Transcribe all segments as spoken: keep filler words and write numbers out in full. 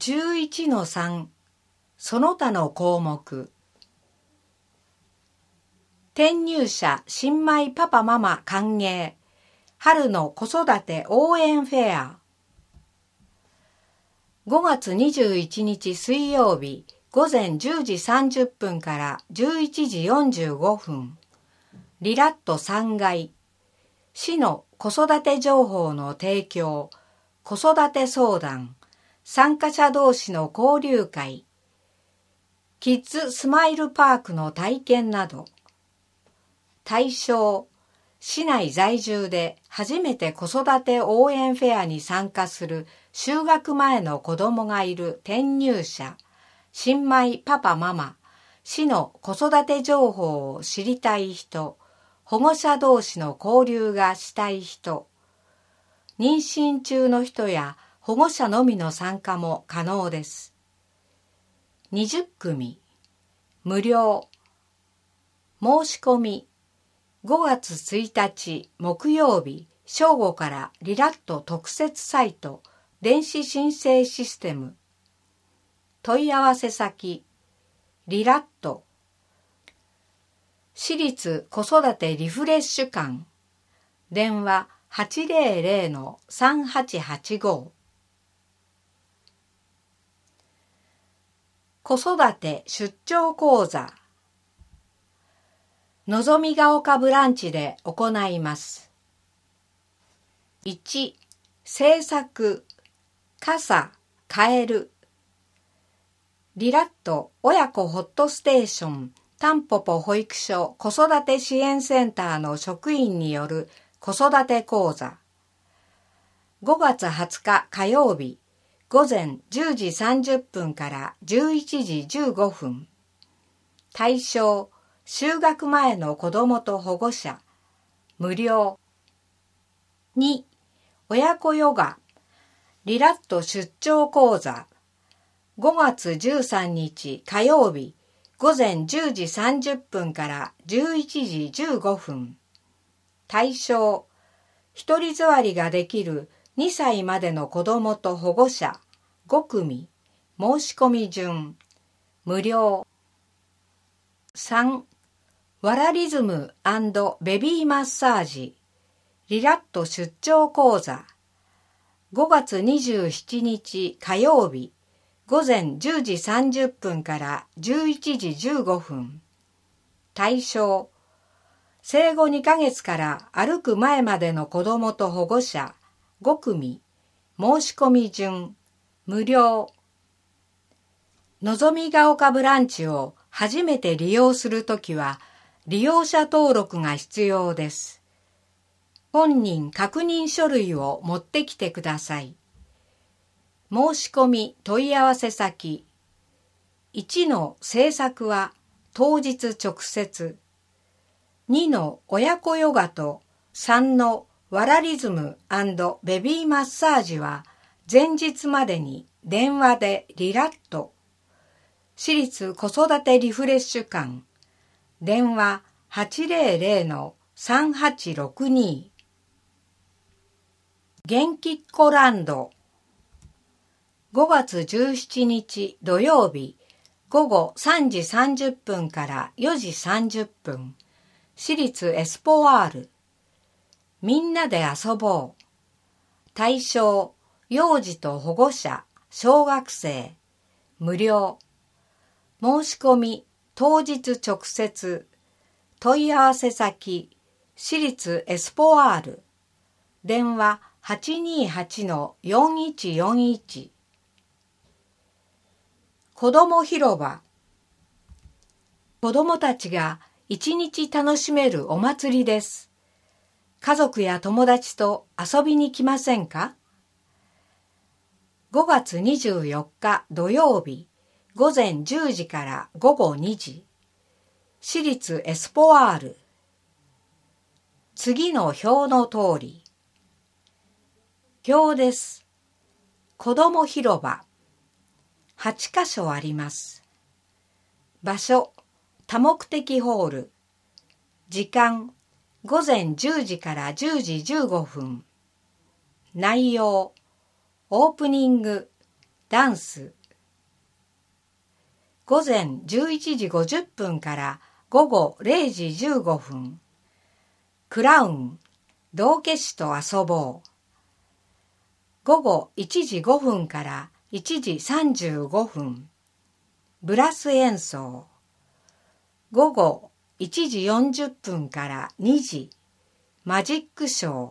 じゅういちのさん その他の項目。転入者新米パパママ歓迎春の子育て応援フェア。ごがつにじゅういちにち水曜日ごぜんじゅうじさんじゅっぷんからじゅういちじよんじゅうごふん。リラットさんがい。市の子育て情報の提供、子育て相談、参加者同士の交流会、キッズスマイルパークの体験など。対象、市内在住で初めて子育て応援フェアに参加する就学前の子供がいる転入者、新米パパママ、市の子育て情報を知りたい人、保護者同士の交流がしたい人、妊娠中の人や保護者のみの参加も可能です。にじゅっくみ、無料。申し込み、ごがつついたち木曜日正午からリラット特設サイト電子申請システム。問い合わせ先、リラット。私立子育てリフレッシュ館。電話 はちぜろぜろのさんはちはちご。子育て出張講座。のぞみが丘ブランチで行います。いち、制作、傘、カエル。リラット親子ホットステーションタンポポ保育所子育て支援センターの職員による子育て講座。ごがつはつか火曜日ごぜんじゅうじさんじゅっぷんからじゅういちじじゅうごふん。対象、就学前の子どもと保護者。無料。に、親子ヨガ。リラット出張講座。ごがつじゅうさんにち火曜日ごぜんじゅうじさんじゅっぷんからじゅういちじじゅうごふん。対象、一人座りができるにさいまでの子どもと保護者ごくみ。申し込み順。無料。さん、ワラリズム&ベビーマッサージ。リラット出張講座。ごがつにじゅうしちにち火曜日ごぜんじゅうじさんじゅっぷんからじゅういちじじゅうごふん。対象、生後にかげつから歩く前までの子どもと保護者ごくみ。申し込み順。無料。のぞみが丘ブランチを初めて利用するときは利用者登録が必要です。本人確認書類を持ってきてください。申し込み問い合わせ先。いちの制作は当日直接。にの親子ヨガとさんのワラリズム&ベビーマッサージは前日までに電話でリラット。私立子育てリフレッシュ館。電話 はちぜろぜろのさんはちろくに。元気っ子ランド。ごがつじゅうしちにち土曜日ごごさんじさんじゅっぷんからよじさんじゅっぷん。私立エスポワール。みんなで遊ぼう。対象、幼児と保護者、小学生。無料。申し込み当日直接。問い合わせ先、私立エスポワール。電話 はちにーはちのよんいちよんいち。子ども広場。子どもたちが一日楽しめるお祭りです。家族や友達と遊びに来ませんか？ごがつにじゅうよっか土曜日ごぜんじゅうじからごごにじ。私立エスポワール。次の表の通り。表です。子ども広場。はちかしょあります。場所、多目的ホール。時間、ごぜんじゅうじからじゅうじじゅうごふん。内容、オープニング、ダンス、 午前じゅういちじごじゅっぷんから午後れいじじゅうごふん。クラウン、道化師と遊ぼう。午後いちじごふんからいちじさんじゅうごふん。ブラス演奏。午後いちじよんじゅっぷんからにじ。マジックショー。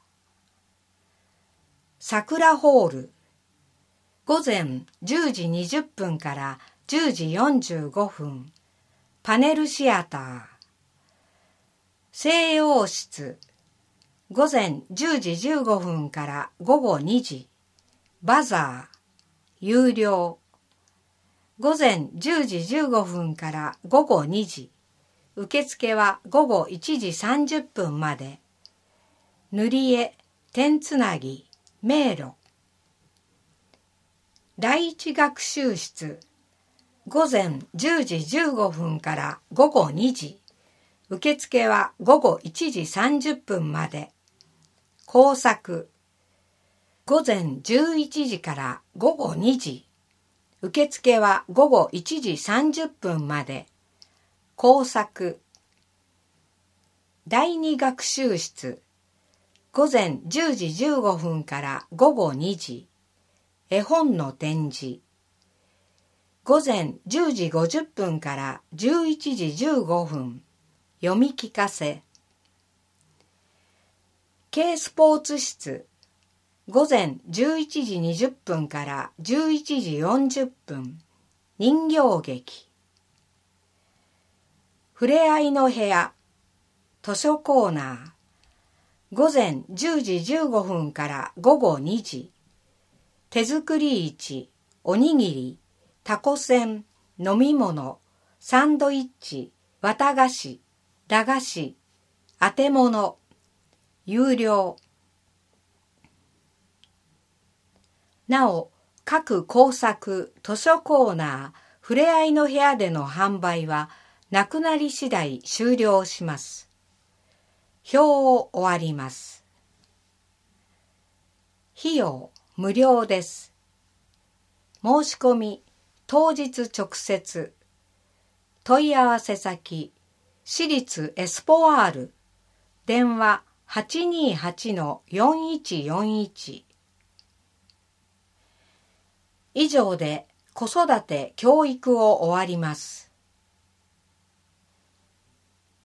桜ホール。午前じゅうじにじゅっぷんからじゅうじよんじゅうごふん。パネルシアター。西洋室。午前じゅうじじゅうごふんから午後にじ。バザー。有料。午前じゅうじじゅうごふんから午後にじ。受付は午後いちじさんじゅっぷんまで。塗り絵、点つなぎ、迷路。第一学習室。午前じゅうじじゅうごふんから午後にじ。受付は午後いちじさんじゅっぷんまで。工作。午前じゅういちじから午後にじ。受付は午後いちじさんじゅっぷんまで。工作。第二学習室。午前じゅうじじゅうごふんから午後にじ。絵本の展示。午前じゅうじごじゅっぷんからじゅういちじじゅうごふん。読み聞かせ。軽スポーツ室。午前じゅういちじにじゅっぷんからじゅういちじよんじゅっぷん。人形劇。ふれあいの部屋。図書コーナー。午前じゅうじじゅうごふんから午後にじ。手作り市、おにぎり、タコせん、飲み物、サンドイッチ、綿菓子、駄菓子、あてもの、有料。なお、各工作、図書コーナー、ふれあいの部屋での販売は、なくなり次第終了します。表を終わります。費用、無料です。申し込み、当日直接。問い合わせ先、私立エスポワール。電話 はちにーはちのよんいちよんいち。以上で子育て教育を終わります。